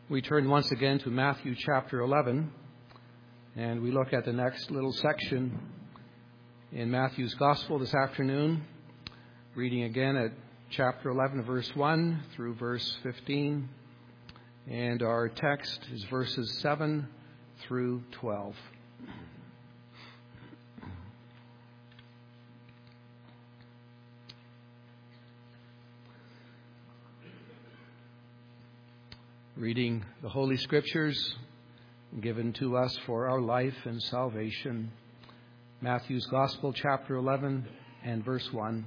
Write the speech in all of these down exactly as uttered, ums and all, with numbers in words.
We turn once again to Matthew chapter eleven, and we look at the next little section in Matthew's Gospel this afternoon, reading again at chapter eleven, verse one through verse fifteen, and our text is verses seven through twelve. Reading the Holy Scriptures given to us for our life and salvation. Matthew's Gospel, chapter eleven and verse one.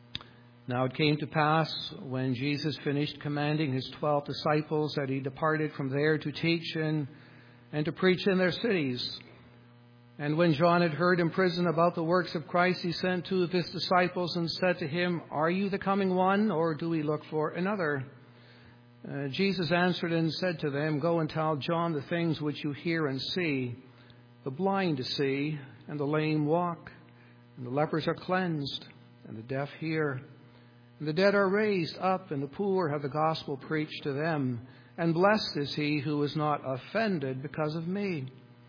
Now it came to pass, when Jesus finished commanding his twelve disciples, that he departed from there to teach and, and to preach in their cities. And when John had heard in prison about the works of Christ, he sent two of his disciples and said to him, "Are you the coming one, or do we look for another?" Uh, Jesus answered and said to them, "Go and tell John the things which you hear and see. The blind see, and the lame walk, and the lepers are cleansed, and the deaf hear. And the dead are raised up, and the poor have the gospel preached to them. And blessed is he who is not offended because of me."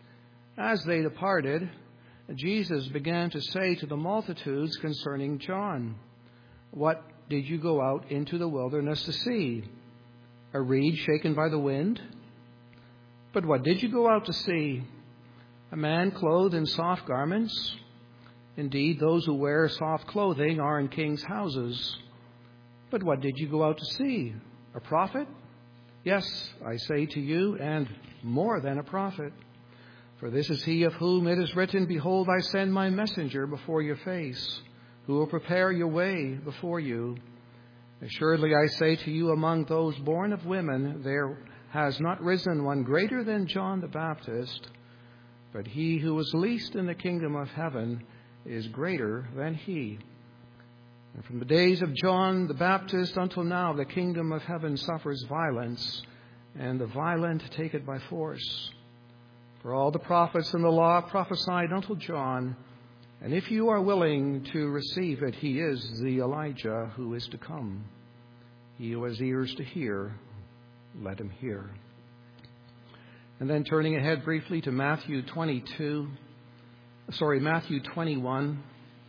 As they departed, Jesus began to say to the multitudes concerning John, "What did you go out into the wilderness to see? A reed shaken by the wind? But what did you go out to see? A man clothed in soft garments? Indeed, those who wear soft clothing are in kings' houses. But what did you go out to see? A prophet? Yes, I say to you, and more than a prophet. For this is he of whom it is written, 'Behold, I send my messenger before your face, who will prepare your way before you.' Assuredly, I say to you, among those born of women, there has not risen one greater than John the Baptist, but he who is least in the kingdom of heaven is greater than he. And from the days of John the Baptist until now, the kingdom of heaven suffers violence, and the violent take it by force. For all the prophets and the law prophesied until John, and if you are willing to receive it, he is the Elijah who is to come. He who has ears to hear, let him hear." And then turning ahead briefly to Matthew twenty-two, sorry, Matthew twenty-one.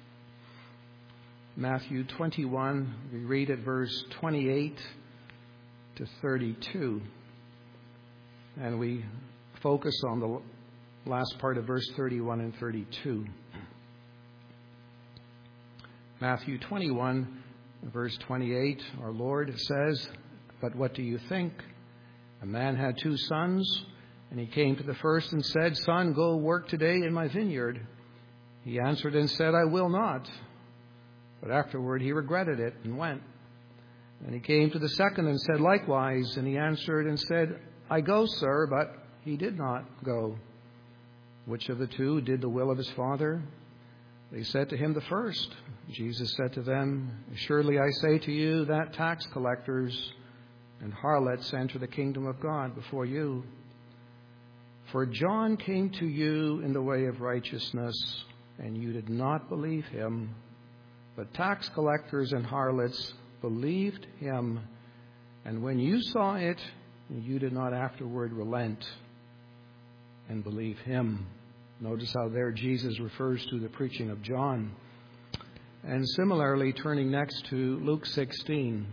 Matthew twenty-one, we read at verse twenty-eight to thirty-two. And we focus on the last part of verse thirty-one and thirty-two. Matthew twenty-one, verse twenty-eight, our Lord says, "But what do you think? A man had two sons, and he came to the first and said, 'Son, go work today in my vineyard.' He answered and said, 'I will not.' But afterward he regretted it and went. And he came to the second and said likewise, and he answered and said, 'I go, sir,' but he did not go. Which of the two did the will of his father?" They said to him, "The first." Jesus said to them, "Surely I say to you that tax collectors and harlots enter the kingdom of God before you. For John came to you in the way of righteousness, and you did not believe him. But tax collectors and harlots believed him, and when you saw it, you did not afterward relent and believe him." Notice how there Jesus refers to the preaching of John. And similarly, turning next to Luke sixteen.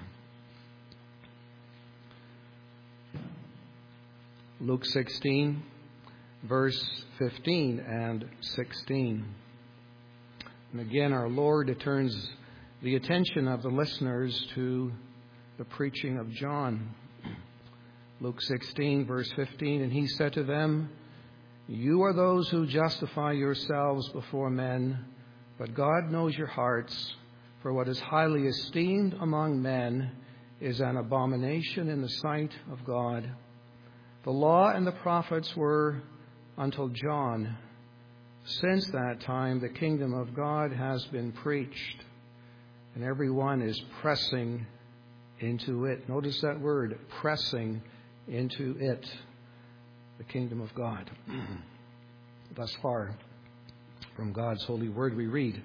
Luke sixteen, verse fifteen and sixteen. And again, our Lord turns the attention of the listeners to the preaching of John. Luke sixteen, verse fifteen, "And he said to them, 'You are those who justify yourselves before men, but God knows your hearts. For what is highly esteemed among men is an abomination in the sight of God. The law and the prophets were until John. Since that time, the kingdom of God has been preached, and everyone is pressing into it.'" Notice that word, pressing into it. The kingdom of God. Thus far, from God's holy word we read.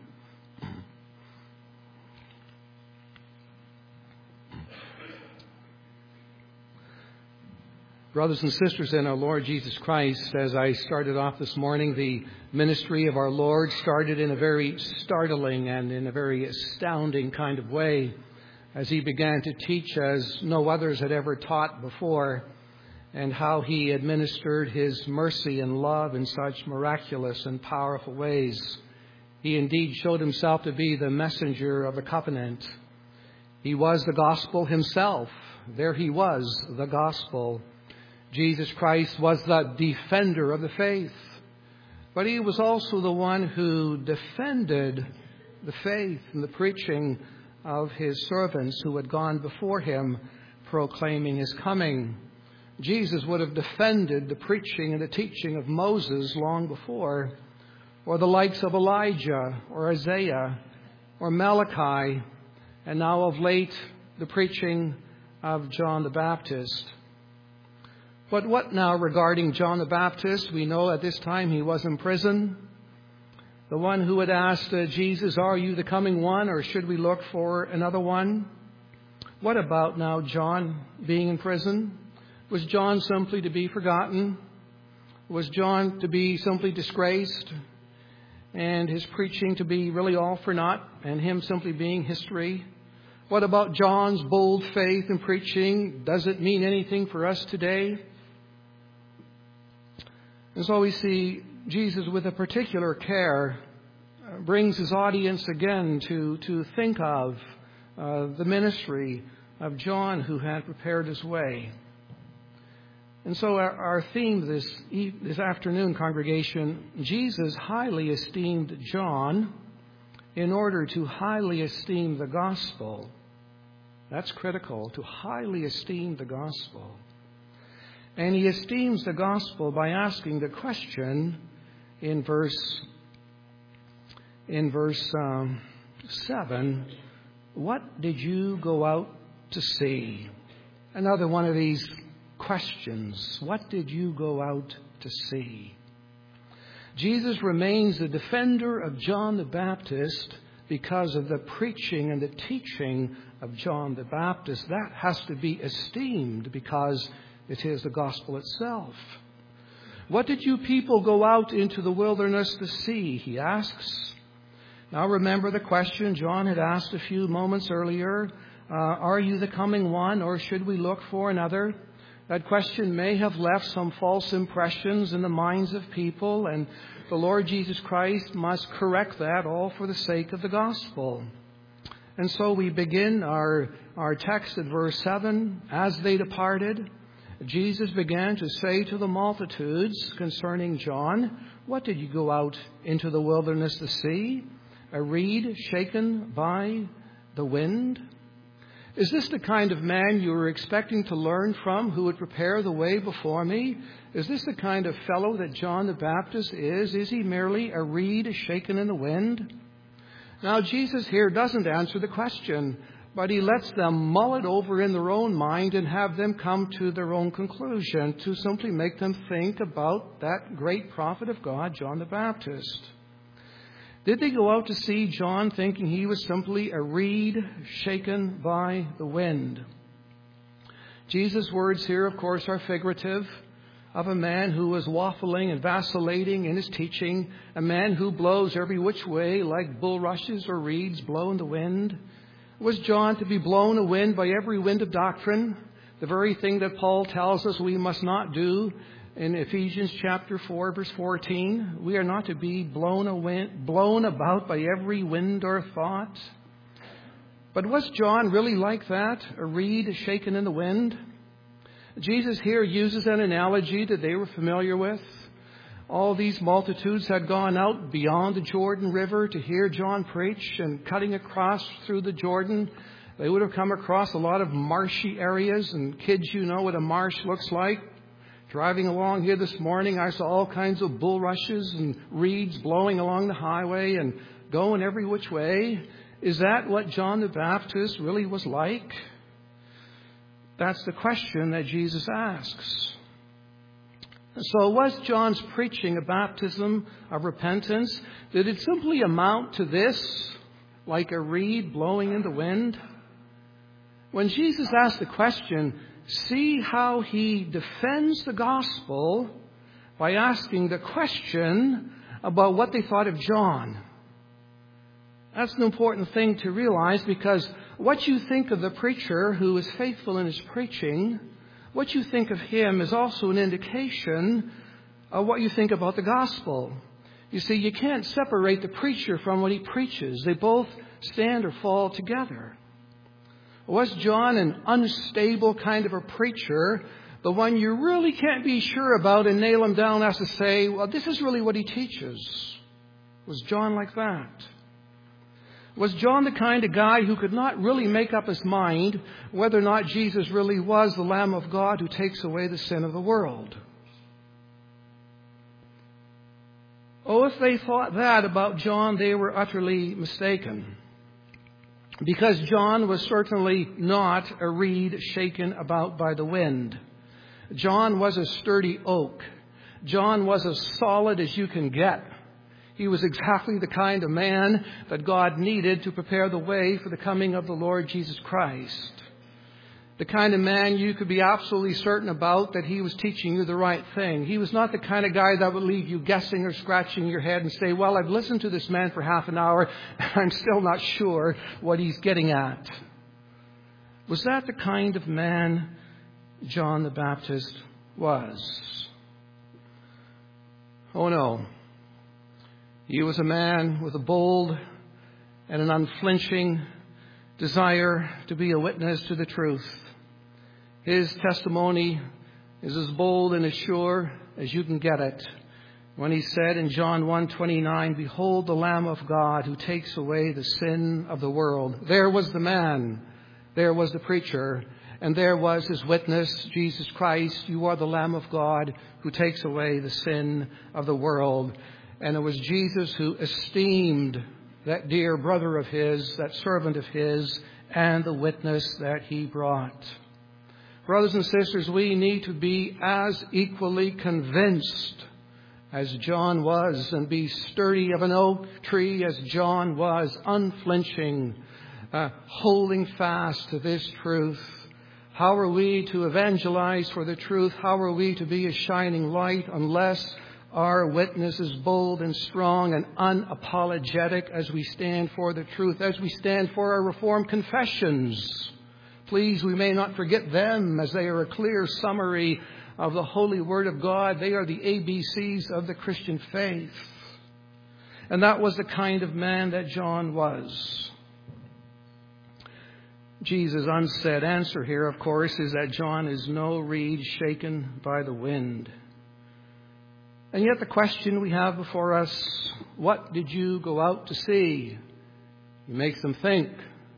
Brothers and sisters in our Lord Jesus Christ, as I started off this morning, the ministry of our Lord started in a very startling and in a very astounding kind of way as he began to teach as no others had ever taught before, and how he administered his mercy and love in such miraculous and powerful ways. He indeed showed himself to be the messenger of the covenant. He was the gospel himself. There he was, the gospel. Jesus Christ was the defender of the faith. But he was also the one who defended the faith and the preaching of his servants who had gone before him, proclaiming his coming. Jesus would have defended the preaching and the teaching of Moses long before, or the likes of Elijah or Isaiah or Malachi, and now of late the preaching of John the Baptist. But what now regarding John the Baptist? We know at this time he was in prison. The one who had asked uh, Jesus, "Are you the coming one, or should we look for another one?" What about now John being in prison? Was John simply to be forgotten? Was John to be simply disgraced? And his preaching to be really all for naught, and him simply being history? What about John's bold faith in preaching? Does it mean anything for us today? And so we see Jesus, with a particular care, uh, brings his audience again to, to think of uh, the ministry of John, who had prepared his way. And so our, our theme this, this afternoon, congregation, Jesus highly esteemed John in order to highly esteem the gospel. That's critical, to highly esteem the gospel. And he esteems the gospel by asking the question in verse in verse um, seven, what did you go out to see? Another one of these questions. What did you go out to see? Jesus remains the defender of John the Baptist because of the preaching and the teaching of John the Baptist. That has to be esteemed because it is the gospel itself. What did you people go out into the wilderness to see? He asks. Now remember the question John had asked a few moments earlier. Uh, are you the coming one, or should we look for another? That question may have left some false impressions in the minds of people, and the Lord Jesus Christ must correct that, all for the sake of the gospel. And so we begin our, our text at verse seven. As they departed, Jesus began to say to the multitudes concerning John, what did you go out into the wilderness to see? A reed shaken by the wind? Is this the kind of man you were expecting to learn from, who would prepare the way before me? Is this the kind of fellow that John the Baptist is? Is he merely a reed shaken in the wind? Now, Jesus here doesn't answer the question, but he lets them mull it over in their own mind and have them come to their own conclusion, to simply make them think about that great prophet of God, John the Baptist. Did they go out to see John thinking he was simply a reed shaken by the wind? Jesus' words here, of course, are figurative of a man who was waffling and vacillating in his teaching, a man who blows every which way like bulrushes or reeds blow in the wind. Was John to be blown a wind by every wind of doctrine, the very thing that Paul tells us we must not do in Ephesians chapter four, verse fourteen? We are not to be blown, a wind, blown about by every wind or thought. But was John really like that, a reed shaken in the wind? Jesus here uses an analogy that they were familiar with. All these multitudes had gone out beyond the Jordan River to hear John preach, and cutting across through the Jordan, they would have come across a lot of marshy areas. And kids, you know what a marsh looks like. Driving along here this morning, I saw all kinds of bulrushes and reeds blowing along the highway and going every which way. Is that what John the Baptist really was like? That's the question that Jesus asks. So was John's preaching a baptism of repentance? Did it simply amount to this, like a reed blowing in the wind? When Jesus asked the question, see how he defends the gospel by asking the question about what they thought of John. That's an important thing to realize, because what you think of the preacher who is faithful in his preaching, what you think of him is also an indication of what you think about the gospel. You see, you can't separate the preacher from what he preaches. They both stand or fall together. Was John an unstable kind of a preacher, the one you really can't be sure about and nail him down as to say, well, this is really what he teaches? Was John like that? Was John the kind of guy who could not really make up his mind whether or not Jesus really was the Lamb of God who takes away the sin of the world? Oh, if they thought that about John, they were utterly mistaken. Because John was certainly not a reed shaken about by the wind. John was a sturdy oak. John was as solid as you can get. He was exactly the kind of man that God needed to prepare the way for the coming of the Lord Jesus Christ. The kind of man you could be absolutely certain about that he was teaching you the right thing. He was not the kind of guy that would leave you guessing or scratching your head and say, well, I've listened to this man for half an hour and I'm still not sure what he's getting at. Was that the kind of man John the Baptist was? Oh no. He was a man with a bold and an unflinching desire to be a witness to the truth. His testimony is as bold and as sure as you can get it. When he said in John one twenty-nine, behold the Lamb of God who takes away the sin of the world. There was the man. There was the preacher. And there was his witness, Jesus Christ. You are the Lamb of God who takes away the sin of the world. And it was Jesus who esteemed that dear brother of his, that servant of his, and the witness that he brought. Brothers and sisters, we need to be as equally convinced as John was, and be sturdy of an oak tree as John was, unflinching, uh, holding fast to this truth. How are we to evangelize for the truth? How are we to be a shining light unless our witness is bold and strong and unapologetic as we stand for the truth, as we stand for our Reformed confessions? Please, we may not forget them, as they are a clear summary of the holy Word of God. They are the A B Cs of the Christian faith. And that was the kind of man that John was. Jesus' unsaid answer here, of course, is that John is no reed shaken by the wind. And yet the question we have before us, what did you go out to see? It makes them think.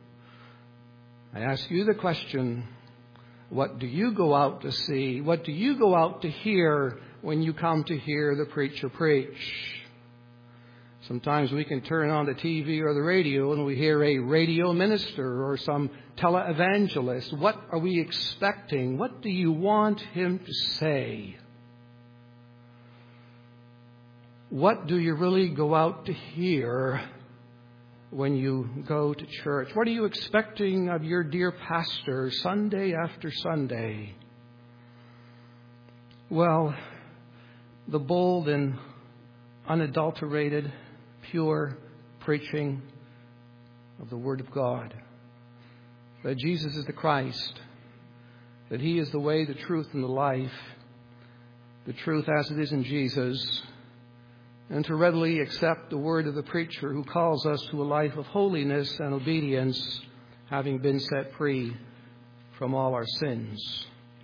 I ask you the question, what do you go out to see? What do you go out to hear when you come to hear the preacher preach? Sometimes we can turn on the T V or the radio and we hear a radio minister or some televangelist. What are we expecting? What do you want him to say? What do you really go out to hear when you go to church? What are you expecting of your dear pastor Sunday after Sunday? Well, the bold and unadulterated, pure preaching of the Word of God. That Jesus is the Christ. That He is the way, the truth, and the life. The truth as it is in Jesus. And to readily accept the word of the preacher who calls us to a life of holiness and obedience, having been set free from all our sins.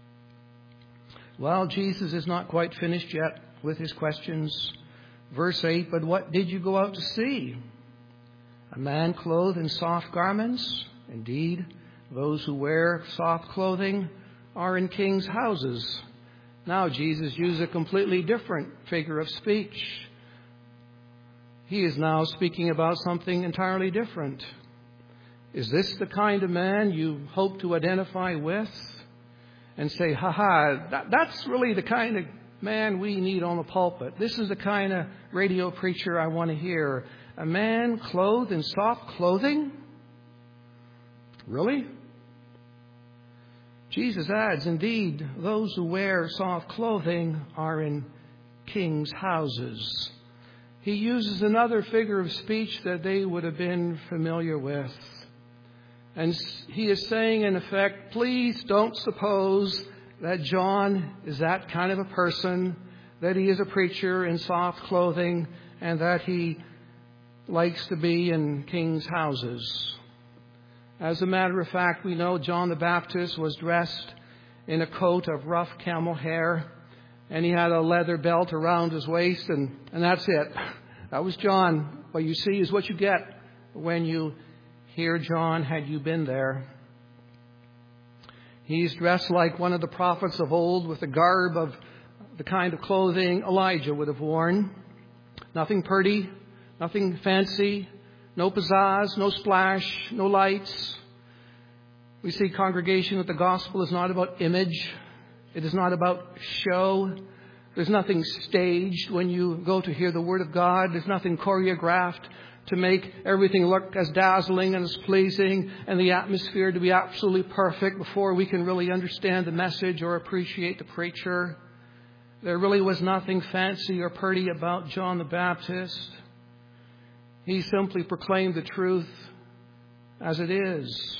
Well, Jesus is not quite finished yet with his questions. Verse eight, but what did you go out to see? A man clothed in soft garments? Indeed, those who wear soft clothing are in kings' houses. Now Jesus used a completely different figure of speech. He is now speaking about something entirely different. Is this the kind of man you hope to identify with and say, ha ha, that, that's really the kind of man we need on the pulpit. This is the kind of radio preacher I want to hear. A man clothed in soft clothing? Really? Jesus adds, indeed, those who wear soft clothing are in kings' houses. He uses another figure of speech that they would have been familiar with. And he is saying, in effect, please don't suppose that John is that kind of a person, that he is a preacher in soft clothing, and that he likes to be in kings' houses. As a matter of fact, we know John the Baptist was dressed in a coat of rough camel hair, and he had a leather belt around his waist, and, and that's it. That was John. What you see is what you get when you hear John, had you been there. He's dressed like one of the prophets of old, with the garb of the kind of clothing Elijah would have worn. Nothing pretty, nothing fancy, no pizzazz, no splash, no lights. We see, congregation, that the gospel is not about image. It is not about show. There's nothing staged when you go to hear the Word of God. There's nothing choreographed to make everything look as dazzling and as pleasing and the atmosphere to be absolutely perfect before we can really understand the message or appreciate the preacher. There really was nothing fancy or pretty about John the Baptist. He simply proclaimed the truth as it is.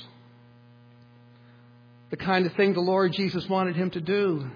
The kind of thing the Lord Jesus wanted him to do.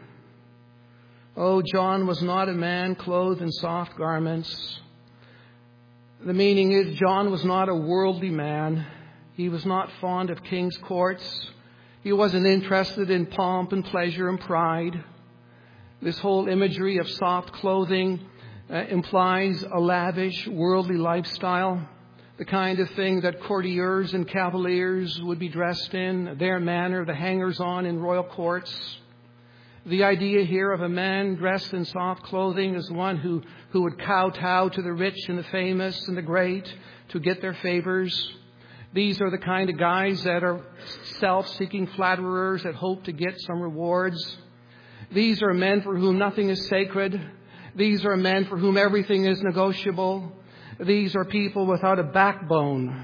Oh, John was not a man clothed in soft garments. The meaning is, John was not a worldly man. He was not fond of king's courts. He wasn't interested in pomp and pleasure and pride. This whole imagery of soft clothing uh, implies a lavish, worldly lifestyle, the kind of thing that courtiers and cavaliers would be dressed in, their manner, the hangers-on in royal courts. The idea here of a man dressed in soft clothing is one who, who would kowtow to the rich and the famous and the great to get their favors. These are the kind of guys that are self-seeking flatterers that hope to get some rewards. These are men for whom nothing is sacred. These are men for whom everything is negotiable. These are people without a backbone.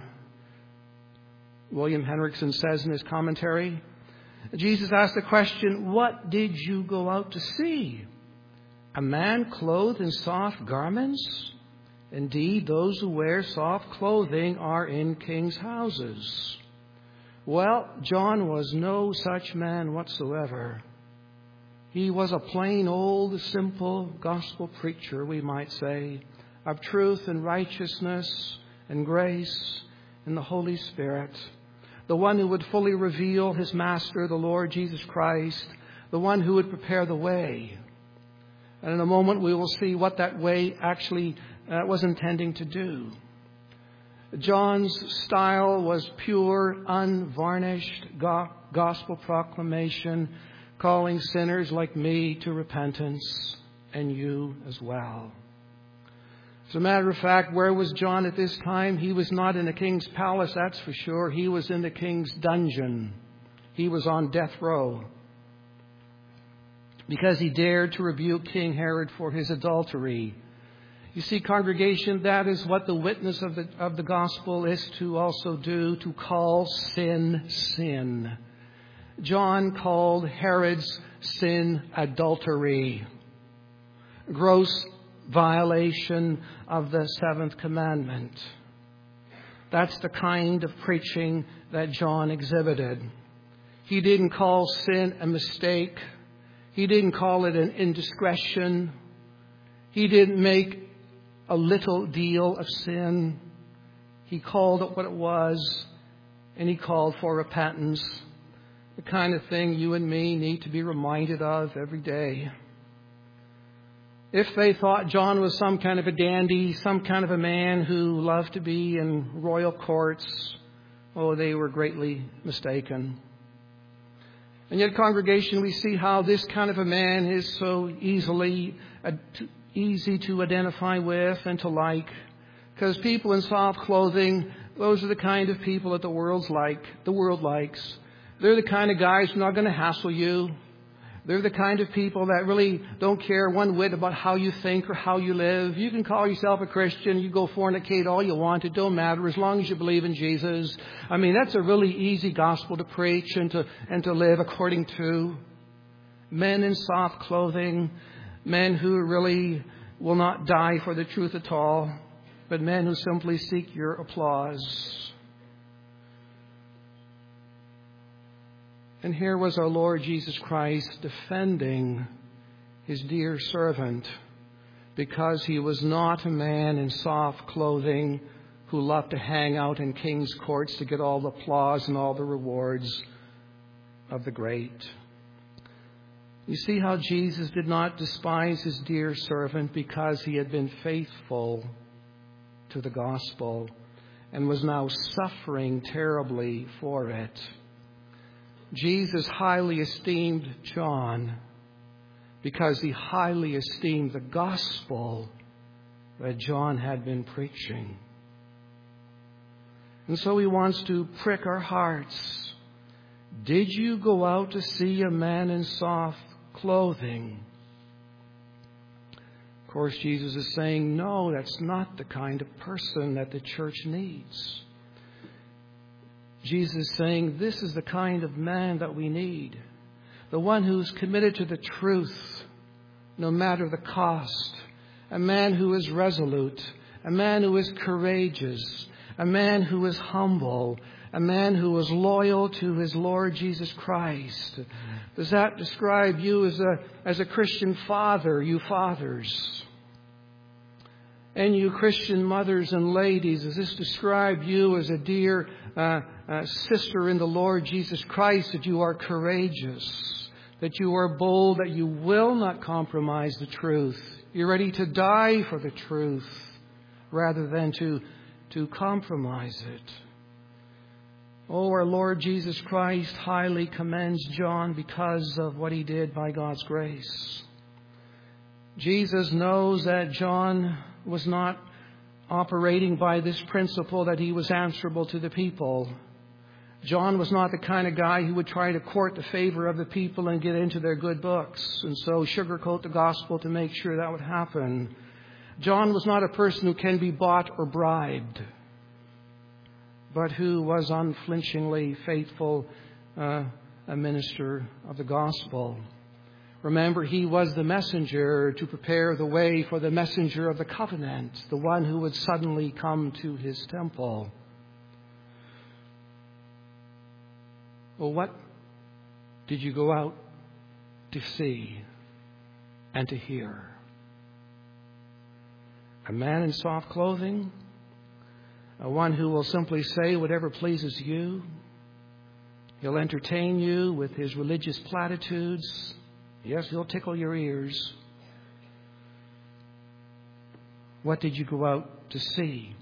William Hendrickson says in his commentary, Jesus asked the question, what did you go out to see? A man clothed in soft garments? Indeed, those who wear soft clothing are in kings' houses. Well, John was no such man whatsoever. He was a plain old, simple gospel preacher, we might say, of truth and righteousness and grace and the Holy Spirit. The one who would fully reveal his Master, the Lord Jesus Christ. The one who would prepare the way. And in a moment we will see what that way actually uh, was intending to do. John's style was pure, unvarnished go- gospel proclamation, calling sinners like me to repentance, and you as well. As a matter of fact, where was John at this time? He was not in the king's palace, that's for sure. He was in the king's dungeon. He was on death row because he dared to rebuke King Herod for his adultery. You see, congregation, that is what the witness of the, of the gospel is to also do, to call sin, sin. John called Herod's sin adultery, gross violation of the seventh commandment. That's the kind of preaching that John exhibited. He didn't call sin a mistake. He didn't call it an indiscretion. He didn't make a little deal of sin. He called it what it was, and he called for repentance. The kind of thing you and me need to be reminded of every day. If they thought John was some kind of a dandy, some kind of a man who loved to be in royal courts, oh, they were greatly mistaken. And yet, congregation, we see how this kind of a man is so easily uh, easy to identify with and to like. Because people in soft clothing, those are the kind of people that the world's like, the world likes. They're the kind of guys who are not going to hassle you. They're the kind of people that really don't care one whit about how you think or how you live. You can call yourself a Christian. You go fornicate all you want. It don't matter as long as you believe in Jesus. I mean, that's a really easy gospel to preach and to, and to live according to. Men in soft clothing, men who really will not die for the truth at all, but men who simply seek your applause. And here was our Lord Jesus Christ defending His dear servant because he was not a man in soft clothing who loved to hang out in king's courts to get all the applause and all the rewards of the great. You see how Jesus did not despise His dear servant because he had been faithful to the gospel and was now suffering terribly for it. Jesus highly esteemed John because he highly esteemed the gospel that John had been preaching. And so he wants to prick our hearts. Did you go out to see a man in soft clothing? Of course, Jesus is saying, no, that's not the kind of person that the church needs. Jesus is saying, this is the kind of man that we need. The one who's committed to the truth, no matter the cost. A man who is resolute. A man who is courageous. A man who is humble. A man who is loyal to his Lord Jesus Christ. Does that describe you as a, as a Christian father, you fathers? And you Christian mothers and ladies, does this describe you as a dear uh, uh, sister in the Lord Jesus Christ, that you are courageous, that you are bold, that you will not compromise the truth? You're ready to die for the truth rather than to, to compromise it. Oh, our Lord Jesus Christ highly commends John because of what he did by God's grace. Jesus knows that John was not operating by this principle that he was answerable to the people. John was not the kind of guy who would try to court the favor of the people and get into their good books and so sugarcoat the gospel to make sure that would happen. John was not a person who can be bought or bribed, but who was unflinchingly faithful, uh, a minister of the gospel. Remember, he was the messenger to prepare the way for the messenger of the covenant, the one who would suddenly come to his temple. Well, what did you go out to see and to hear? A man in soft clothing? A one who will simply say whatever pleases you? He'll entertain you with his religious platitudes. Yes, he'll tickle your ears. What did you go out to see?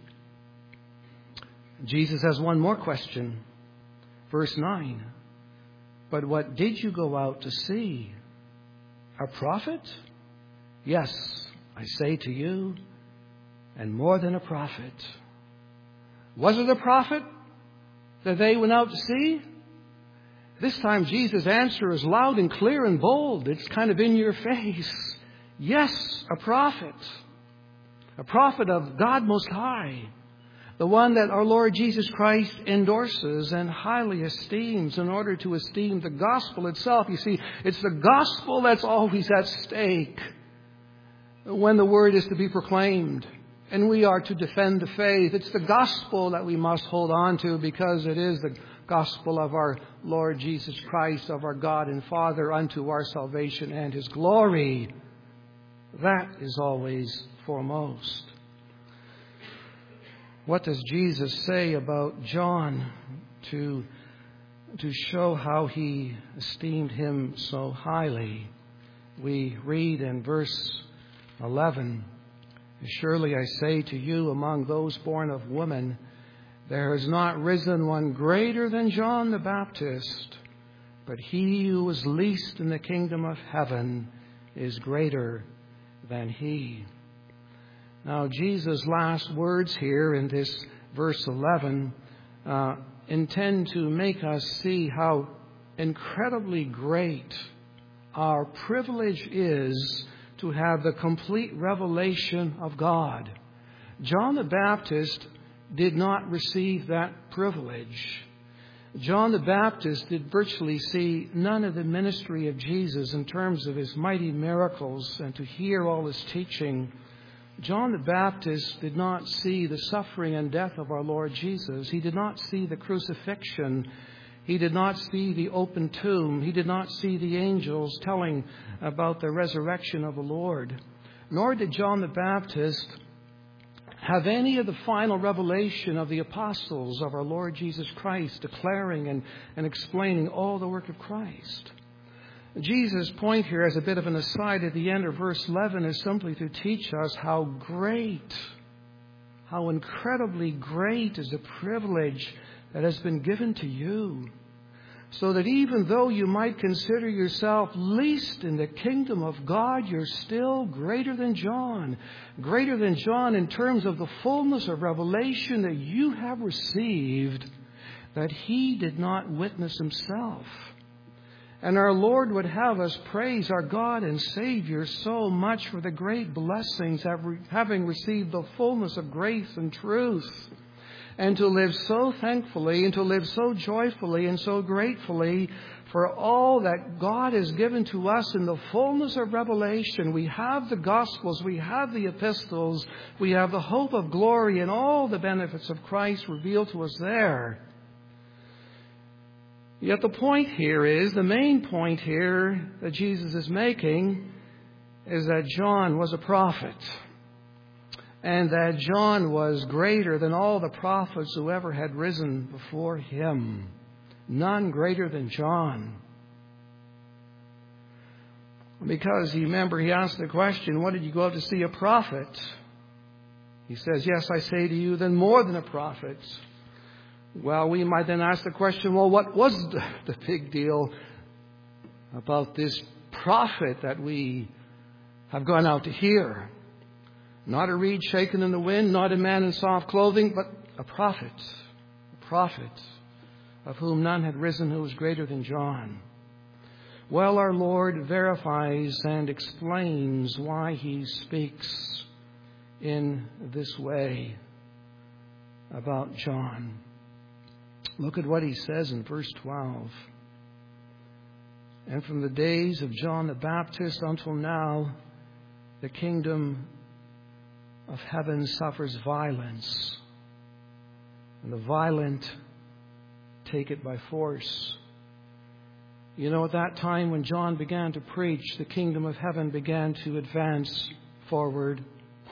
Jesus has one more question. Verse nine. But what did you go out to see? A prophet? Yes, I say to you, and more than a prophet. Was it a prophet that they went out to see? This time Jesus' answer is loud and clear and bold. It's kind of in your face. Yes, a prophet. A prophet of God Most High. The one that our Lord Jesus Christ endorses and highly esteems in order to esteem the gospel itself. You see, it's the gospel that's always at stake when the word is to be proclaimed. And we are to defend the faith. It's the gospel that we must hold on to because it is the gospel of our Lord Jesus Christ, of our God and Father, unto our salvation and His glory. That is always foremost. What does Jesus say about John to, to show how He esteemed him so highly? We read in verse eleven, surely I say to you, among those born of woman, there has not risen one greater than John the Baptist, but he who is least in the kingdom of heaven is greater than he. Now, Jesus' last words here in this verse eleven uh, intend to make us see how incredibly great our privilege is to have the complete revelation of God. John the Baptist did not receive that privilege. John the Baptist did virtually see none of the ministry of Jesus in terms of his mighty miracles and to hear all his teaching. John the Baptist did not see the suffering and death of our Lord Jesus. He did not see the crucifixion. He did not see the open tomb. He did not see the angels telling about the resurrection of the Lord. Nor did John the Baptist have any of the final revelation of the apostles of our Lord Jesus Christ declaring and, and explaining all the work of Christ. Jesus' point here as a bit of an aside at the end of verse eleven is simply to teach us how great, how incredibly great is the privilege that has been given to you. So that even though you might consider yourself least in the kingdom of God, you're still greater than John. Greater than John in terms of the fullness of revelation that you have received that he did not witness himself. And our Lord would have us praise our God and Savior so much for the great blessings of having received the fullness of grace and truth. And to live so thankfully and to live so joyfully and so gratefully for all that God has given to us in the fullness of revelation. We have the Gospels, we have the epistles, we have the hope of glory and all the benefits of Christ revealed to us there. Yet the point here is, the main point here that Jesus is making is that John was a prophet. And that John was greater than all the prophets who ever had risen before him. None greater than John. Because, you remember, he asked the question, what did you go out to see, a prophet? He says, yes, I say to you, then more than a prophet. Well, we might then ask the question, well, what was the, the big deal about this prophet that we have gone out to hear? Not a reed shaken in the wind, not a man in soft clothing, but a prophet. A prophet of whom none had risen who was greater than John. Well, our Lord verifies and explains why he speaks in this way about John. Look at what he says in verse twelve. And from the days of John the Baptist until now, the kingdom of heaven suffers violence, and the violent take it by force. You know, at that time when John began to preach, the kingdom of heaven began to advance forward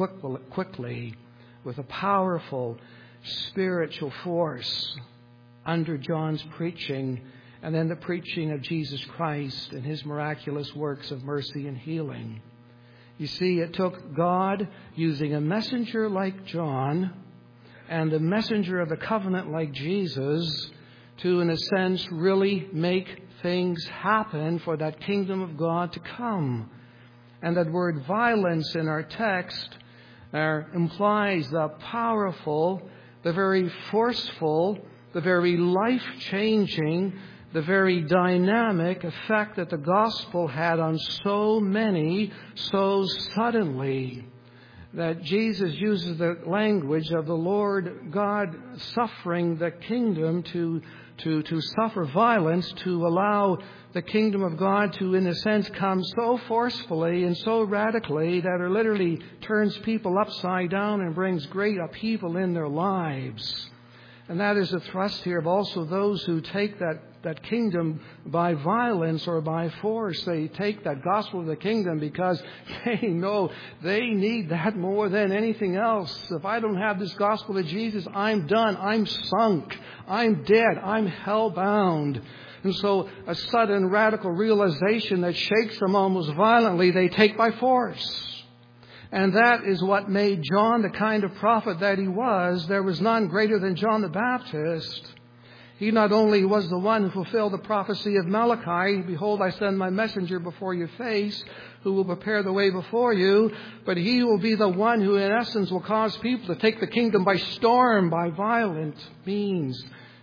quickly with a powerful spiritual force under John's preaching, and then the preaching of Jesus Christ and his miraculous works of mercy and healing. You see, it took God using a messenger like John and a messenger of the covenant like Jesus to, in a sense, really make things happen for that kingdom of God to come. And that word violence in our text uh, implies the powerful, the very forceful, the very life-changing, the very dynamic effect that the gospel had on so many so suddenly, that Jesus uses the language of the Lord God suffering the kingdom to, to, to suffer violence, to allow the kingdom of God to, in a sense, come so forcefully and so radically that it literally turns people upside down and brings great upheaval in their lives. And that is the thrust here of also those who take that, that kingdom by violence or by force. They take that gospel of the kingdom because they know they need that more than anything else. If I don't have this gospel of Jesus, I'm done. I'm sunk. I'm dead. I'm hell-bound. And so a sudden radical realization that shakes them almost violently, they take by force. And that is what made John the kind of prophet that he was. There was none greater than John the Baptist. He not only was the one who fulfilled the prophecy of Malachi, behold, I send my messenger before your face, who will prepare the way before you, but he will be the one who in essence will cause people to take the kingdom by storm, by violent means.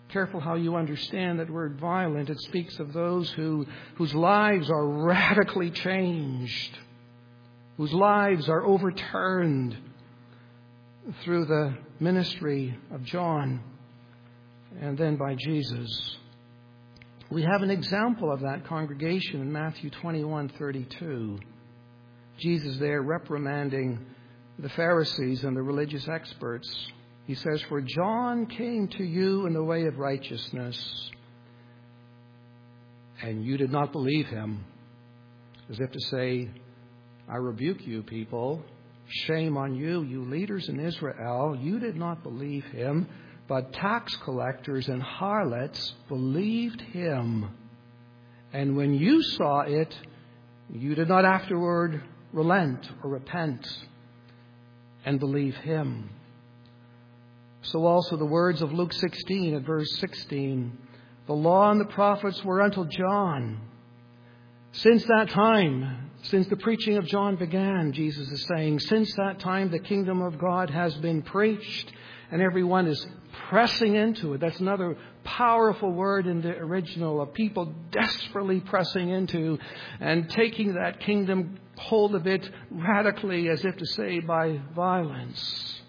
careful how you understand that word violent. It speaks of those who whose lives are radically changed, whose lives are overturned through the ministry of John and then by Jesus. We have an example of that congregation in Matthew twenty-one thirty-two. Jesus there reprimanding the Pharisees and the religious experts. He says, "For John came to you in the way of righteousness, and you did not believe him." As if to say, I rebuke you, people. Shame on you, you leaders in Israel. You did not believe him, but tax collectors and harlots believed him. And when you saw it, you did not afterward relent or repent and believe him. So also the words of Luke sixteen at verse sixteen. The law and the prophets were until John. Since that time, since the preaching of John began, Jesus is saying, since that time the kingdom of God has been preached and everyone is pressing into it. That's another powerful word in the original of people desperately pressing into and taking that kingdom hold of it radically, as if to say by violence.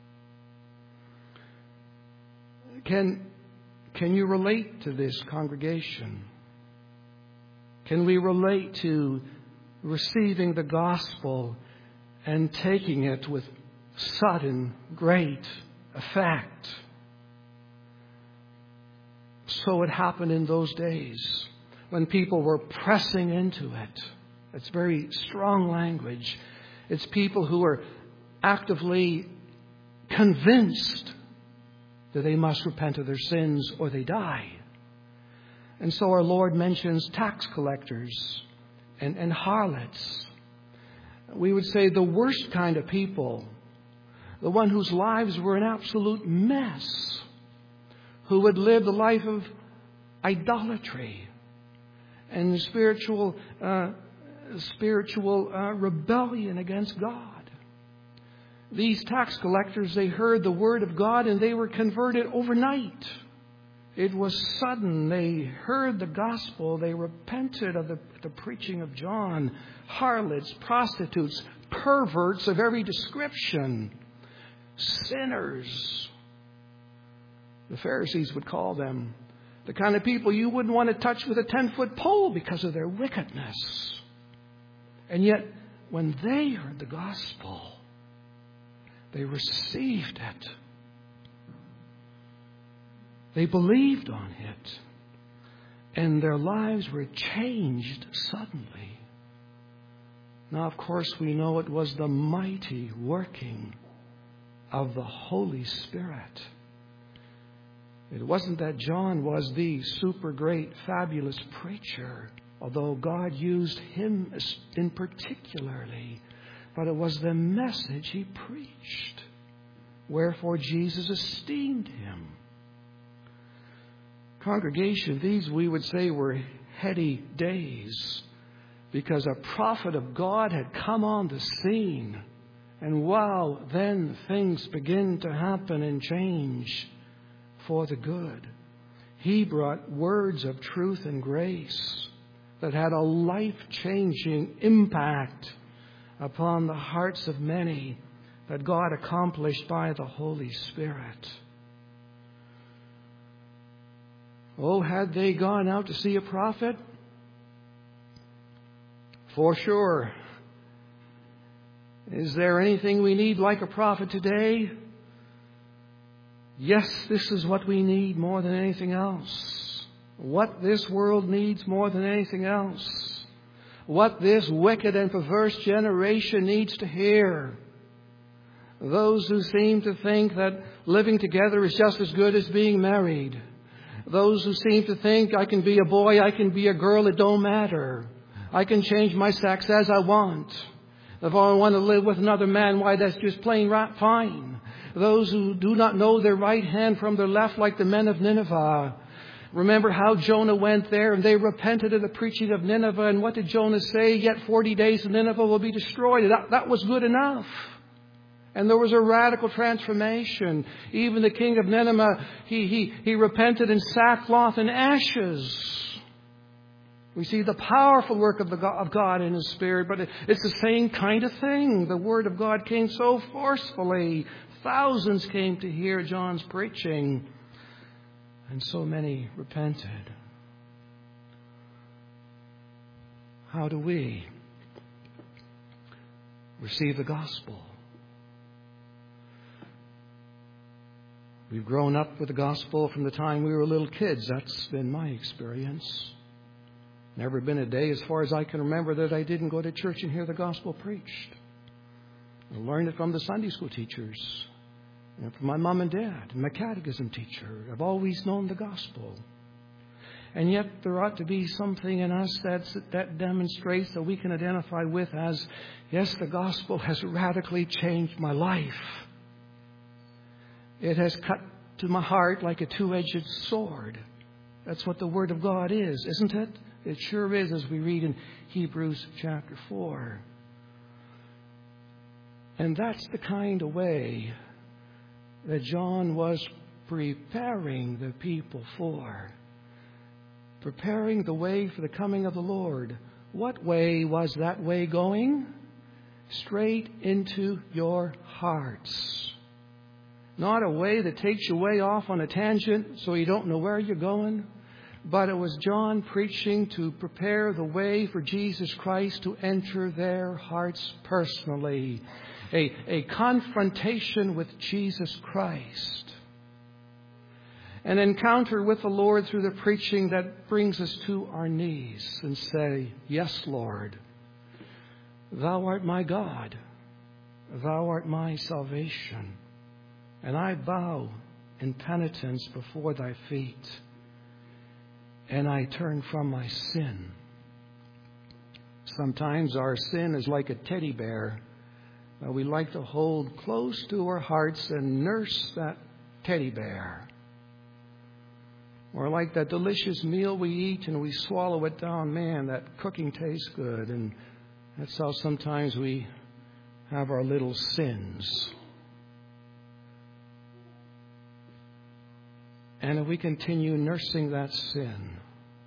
Can, can you relate to this congregation? Can we relate to receiving the gospel and taking it with sudden, great effect? So it happened in those days when people were pressing into it. It's very strong language. It's people who are actively convinced that they must repent of their sins or they die. And so our Lord mentions tax collectors and, and harlots. We would say the worst kind of people, the one whose lives were an absolute mess, who would live the life of idolatry and spiritual uh, spiritual uh, rebellion against God. These tax collectors, they heard the word of God and they were converted overnight. It was sudden. They heard the gospel. They repented of the, the preaching of John. Harlots, prostitutes, perverts of every description, sinners. The Pharisees would call them the kind of people you wouldn't want to touch with a ten-foot pole because of their wickedness. And yet, when they heard the gospel, they received it. They believed on it. And their lives were changed suddenly. Now, of course, we know it was the mighty working of the Holy Spirit. It wasn't that John was the super great, fabulous preacher, although God used him in particularly, but it was the message he preached. Wherefore Jesus esteemed him. Congregation, these we would say were heady days, because a prophet of God had come on the scene. And wow, then things begin to happen and change for the good. He brought words of truth and grace that had a life-changing impact upon the hearts of many that God accomplished by the Holy Spirit. Oh, had they gone out to see a prophet? For sure. Is there anything we need like a prophet today? Yes, this is what we need more than anything else. What this world needs more than anything else. What this wicked and perverse generation needs to hear. Those who seem to think that living together is just as good as being married. Those who seem to think I can be a boy, I can be a girl, it don't matter. I can change my sex as I want. If I want to live with another man, why, that's just plain right, fine. Those who do not know their right hand from their left, like the men of Nineveh. Remember how Jonah went there and they repented of the preaching of Nineveh. And what did Jonah say? Yet forty days and Nineveh will be destroyed. That, that was good enough. And there was a radical transformation. Even the king of Nineveh, he, he, he repented in sackcloth and ashes. We see the powerful work of, the God, of God in His Spirit, but it, it's the same kind of thing. The Word of God came so forcefully. Thousands came to hear John's preaching, and so many repented. How do we receive the gospel? We've grown up with the gospel from the time we were little kids. That's been my experience. Never been a day, as far as I can remember, that I didn't go to church and hear the gospel preached. I learned it from the Sunday school teachers, and from my mom and dad, and my catechism teacher. I've always known the gospel. And yet there ought to be something in us that's, that demonstrates that we can identify with as, yes, the gospel has radically changed my life. It has cut to my heart like a two-edged sword. That's what the Word of God is, isn't it? It sure is, as we read in Hebrews chapter four. And that's the kind of way that John was preparing the people for. Preparing the way for the coming of the Lord. What way was that way going? Straight into your hearts. Not a way that takes you way off on a tangent so you don't know where you're going. But it was John preaching to prepare the way for Jesus Christ to enter their hearts personally. A, a confrontation with Jesus Christ. An encounter with the Lord through the preaching that brings us to our knees and say, yes, Lord, Thou art my God. Thou art my salvation. And I bow in penitence before Thy feet. And I turn from my sin. Sometimes our sin is like a teddy bear. Uh, we like to hold close to our hearts and nurse that teddy bear. Or like that delicious meal we eat and we swallow it down. Man, that cooking tastes good. And that's how sometimes we have our little sins. And if we continue nursing that sin,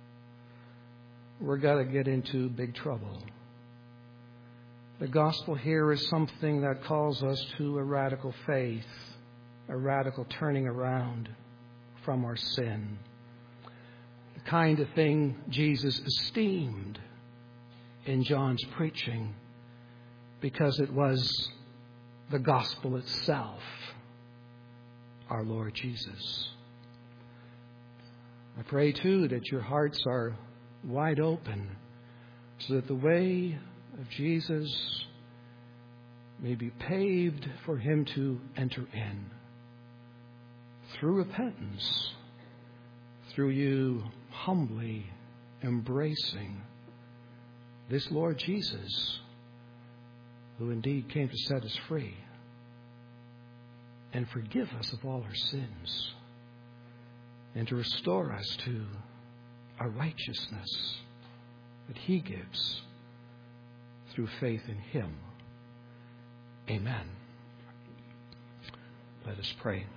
we're going to get into big trouble. The gospel here is something that calls us to a radical faith, a radical turning around from our sin. The kind of thing Jesus esteemed in John's preaching because it was the gospel itself, our Lord Jesus. I pray, too, that your hearts are wide open so that the way of Jesus may be paved for Him to enter in through repentance, through you humbly embracing this Lord Jesus, who indeed came to set us free and forgive us of all our sins, and to restore us to our righteousness that He gives through faith in Him. Amen. Let us pray.